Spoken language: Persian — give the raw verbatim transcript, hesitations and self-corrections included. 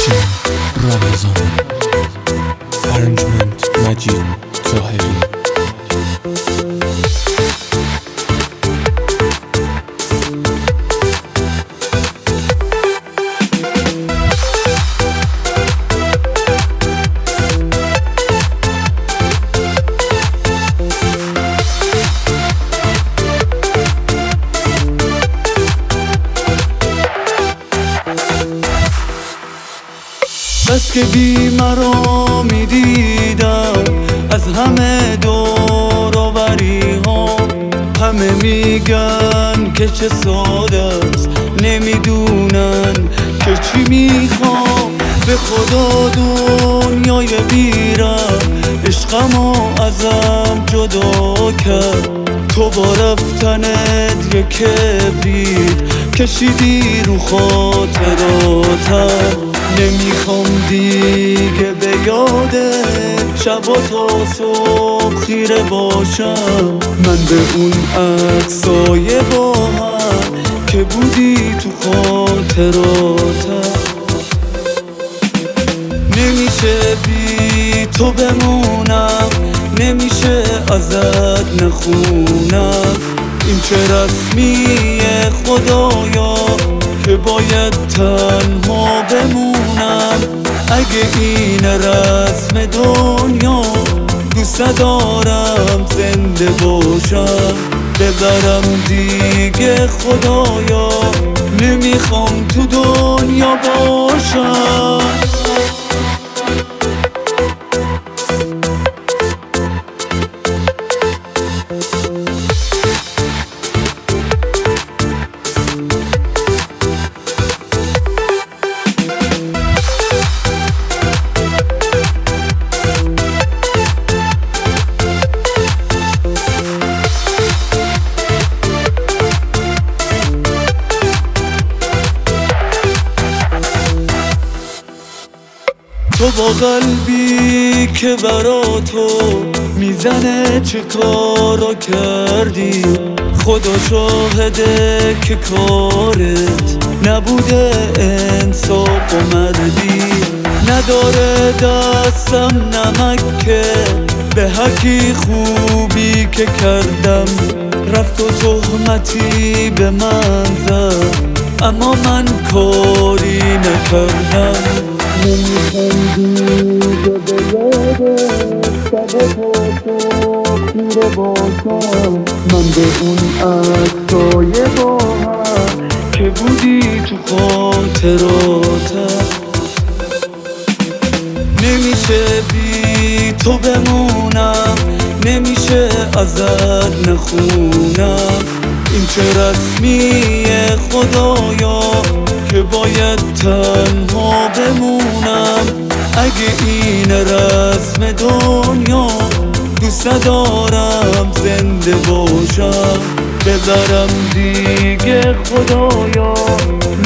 افشین رمضان، ارنجمنت مجید طاهری. بس که بی مرا می دیدم از همه دور و بری ها، همه میگن که چه ساده است، نمیدونن که چی میخوام. به خدا دنیای بیرم عشقمو ازم جدا کرد، تو با رفتنت یک کبرید کشیدی رو خاطراتم. نمیخوام دیگه به یادت شب و تا صبح خیره باشم، من به اون عکسای با هم که بودی تو خاطراتم. نمیشه بی تو بمونم، نمیشه ازت نخونم، این چه رسمیه خدایا که باید تنها بمونم. اگه این رسم دنیا دوست دارم زنده باشم، ببرم دیگه خدایا نمیخوام تو دنیا باشم. تو با قلبی که برا تو میزنه چه کارا کردی، خدا شاهده که کارت نبوده انصاف و مردی. نداره دستم نمکه به حقی خوبی که کردم، رفت و تهمتی به من زد اما من کاری نکردم. نمیخوام دیگه به یادت شب و تا صبح خیره باشم، من به اون عکسای با هم که بودی تو خاطراتم. نمیشه بی تو بمونم، نمیشه ازت نخونم، این چه رسمیه خدایا که باید تنها بمونم. اگه این رسم دنیا دوست دارم زنده باشم، ببرم دیگه خدایا